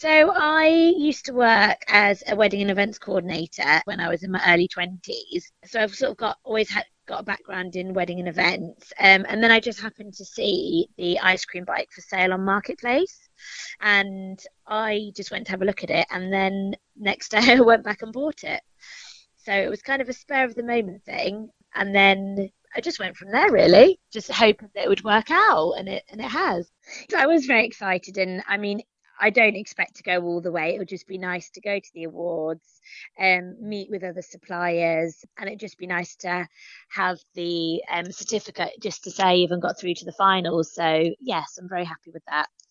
So I used to work as a wedding and events coordinator when I was in my early 20s. So I've sort of got a background in wedding and events. And then I just happened to see the ice cream bike for sale on Marketplace. And I just went to have a look at it. And then next day I went back and bought it. So it was kind of a spur of the moment thing. And then I just went from there really, just hoping that it would work out, and it has. So I was very excited, and I mean, I don't expect to go all the way. It would just be nice to go to the awards, meet with other suppliers, and it'd just be nice to have the certificate just to say I even got through to the finals. So yes, I'm very happy with that.